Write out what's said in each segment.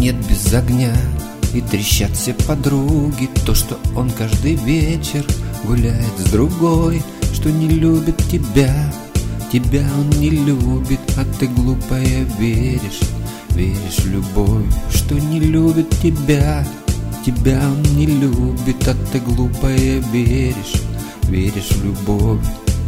нет без огня, и трещат все подруги. То, что он каждый вечер гуляет с другой, что не любит тебя. Тебя он не любит, а ты глупая веришь. Веришь в любовь, что не любит тебя. Тебя он не любит, а ты глупая веришь. Веришь в любовь.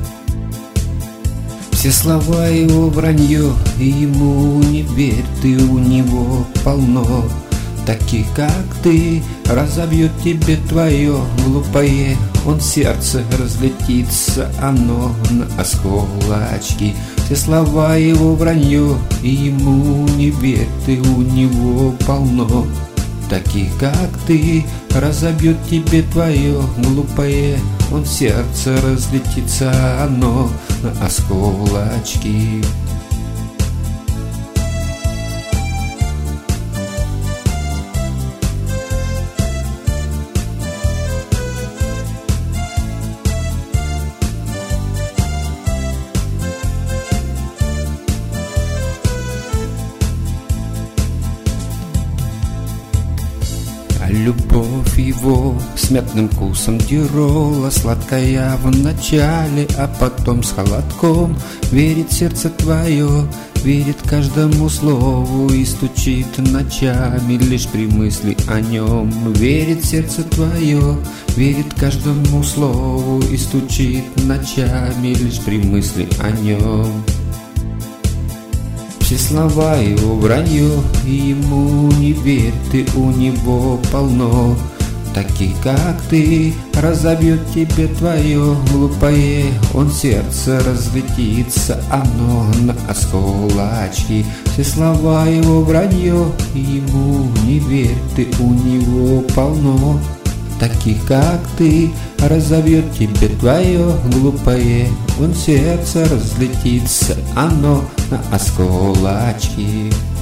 Все слова его вранье, и ему не верь, ты у него полно таких, как ты, разобьет тебе твое глупое. Он сердце разлетится, оно на осколочки. Все слова его вранье, и ему не верь, ты у него полно таких, как ты, разобьет тебе твое глупое. Он сердце разлетится, оно на осколочки. А любовь его с мятным вкусом дирола, сладкая в начале, а потом с холодком. Верит сердце твое, верит каждому слову и стучит ночами лишь при мысли о нем. Верит сердце твое, верит каждому слову и стучит ночами лишь при мысли о нем. Все слова его вранье, и ему не верь, ты у него полно таких, как ты, разобьет тебе твое глупое. Он сердце разлетится, оно на осколочки. Все слова его вранье, и ему не верь, ты у него полно таких, как ты, разобьет тебе твое глупое. Он сердце разлетится, оно на осколочки.